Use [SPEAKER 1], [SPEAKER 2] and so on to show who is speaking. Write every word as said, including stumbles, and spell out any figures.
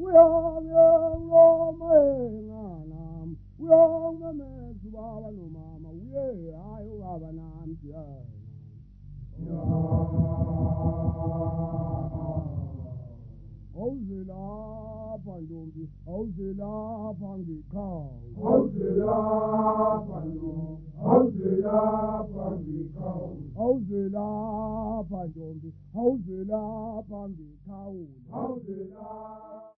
[SPEAKER 1] uyonge ngoma enganam uyonge mesu baba nomama uye hayi ubaba nami awuzelapha ntombi awuzelapha ngekhaya
[SPEAKER 2] awuzelapha ntombi awuzelapha ngekhaya
[SPEAKER 1] awuzelapha ntombi awuzelapha ngekhawula
[SPEAKER 2] awuzelapha